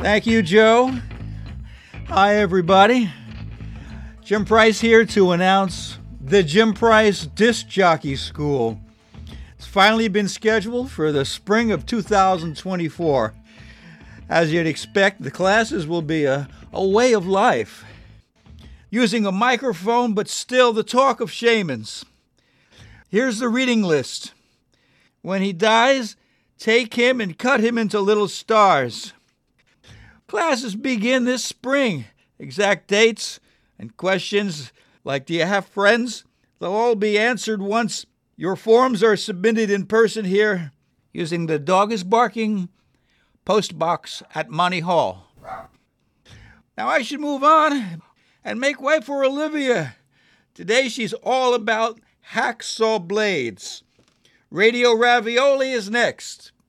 Thank you, Joe. Hi, everybody. Jim Price here to announce the Jim Price Disc Jockey School. It's finally been scheduled for the spring of 2024. As you'd expect, the classes will be a way of life, using a microphone, but still the talk of shamans. Here's the reading list. When he dies, take him and cut him into little stars. Classes begin this spring. Exact dates and questions like, do you have friends? They'll all be answered once your forms are submitted in person here using the Dog is Barking post box at Monty Hall. Now I should move on and make way for Olivia. Today she's all about hacksaw blades. Radio Ravioli is next.